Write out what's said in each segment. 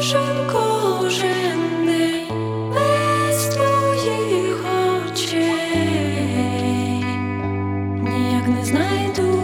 кожен день без твоїх очей ніяк не знайду.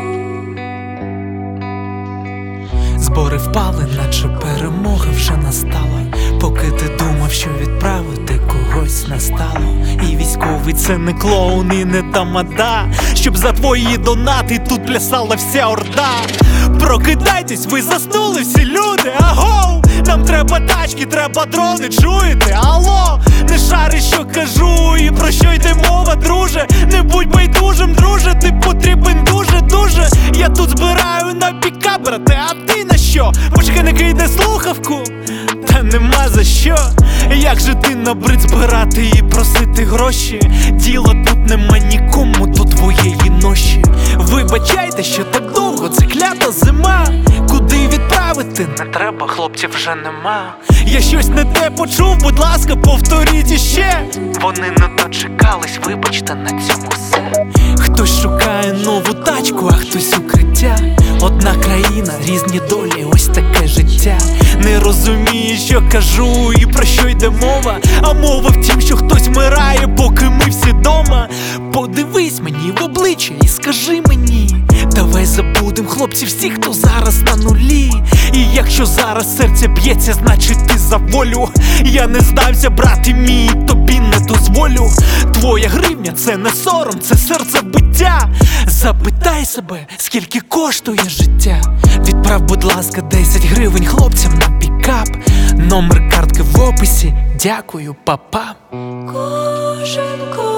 Збори впали, наче перемога вже настала. Поки ти думав, що відправити когось настало. І військовий це не клоун і не тамада, щоб за твої донати тут плясала вся орда. Прокидайтесь, ви заснули всі люди, агоу! Нам треба тачки, треба дрони, чуєте? Алло, не шариш, що кажу і про що йде мова, друже. Не будь байдужим, друже, ти потрібен дуже-дуже. Я тут збираю на пікап, брате, а ти на що? Почекай, не кидай слухавку, та нема за що. Як же ти набрид збирати і просити гроші? Діла тут нема нікому до твоєї ноші. Вибачайте, що так довго, це клята зима. Куди відправити? Не треба, хлопців вже нема. Я щось не те почув, будь ласка, повторіть іще. Вони не дочекались, вибачте, на цьому все. Хтось шукає нову тачку, а хтось укриття. Одна країна, різні долі, ось таке життя. Не розумію, що кажу і про що йде мова. А мова в тім, що хтось вмирає, поки ми всі дома. Подивись мені в обличчя і скажи мені: давай забудем, хлопці, всі, хто зараз на нулі. І якщо зараз серце б'ється, значить ти за волю. Я не здався, брате мій, тобі не дозволю. Твоя гривня це не сором, це серцебиття. Запитай себе, скільки коштує життя. Відправ, будь ласка, 10 гривень хлопцям на пікап. Номер картки в описі, дякую, папа. Кожен